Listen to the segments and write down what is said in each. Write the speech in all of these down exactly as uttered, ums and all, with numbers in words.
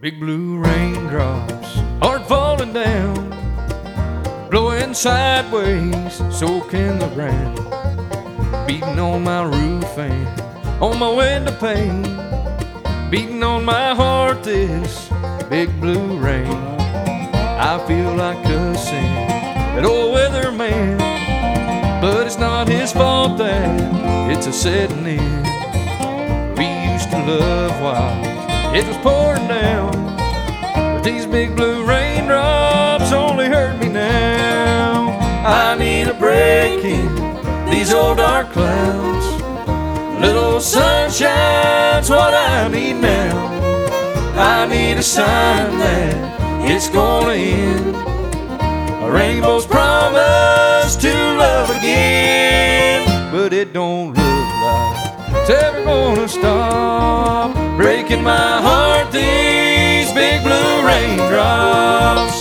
Big blue raindrops are falling down, blowing sideways, soaking the ground, beating on my roof and on my window pane, beating on my heart this big blue rain. I feel like cussing that old weatherman, but it's not his fault that it's a setting in. We used to love while it was pouring down, but these big blue raindrops only hurt me now. I need a break in these old dark clouds. A little sunshine's what I need now. I need a sign that it's gonna end. A rainbow's promise to love again, but it don't look like it's ever gonna stop. Breaking my heart, these big blue raindrops.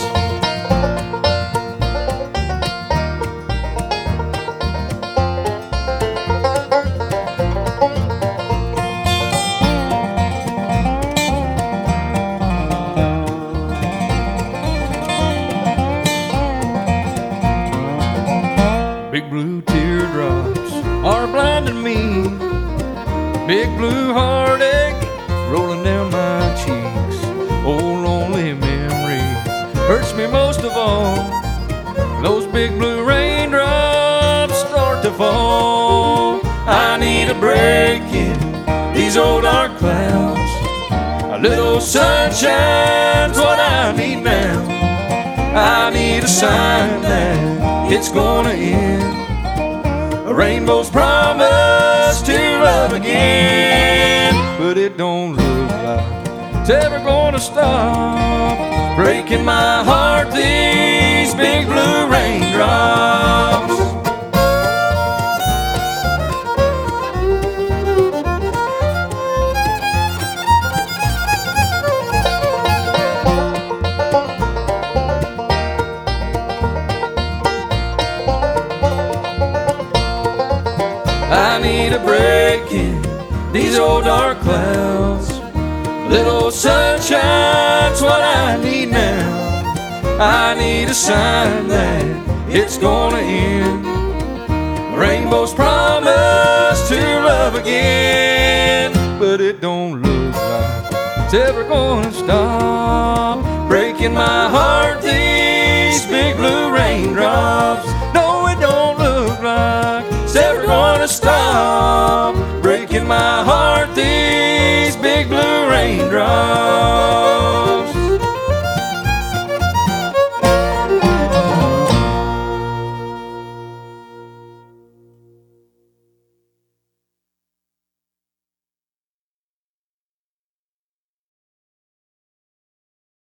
Big blue teardrops are blinding me, big blue heartache rolling down my cheeks. Oh, lonely memory hurts me most of all. Those big blue raindrops start to fall. I need a break in these old dark clouds. A little sunshine's what I need now. I need a sign that it's gonna end. A rainbow's promise to love again, but it don't look like it's ever gonna stop. Breaking my heart, these big blue raindrops. I need a break in these old dark clouds. A little sunshine's what I need now. I need a sign that it's gonna end. A rainbow's promise to love again, but it don't look like it's ever gonna stop. Breaking my heart, these big blue raindrops. No, it don't look like it's ever gonna stop. Breaking my heart, these big blue raindrops.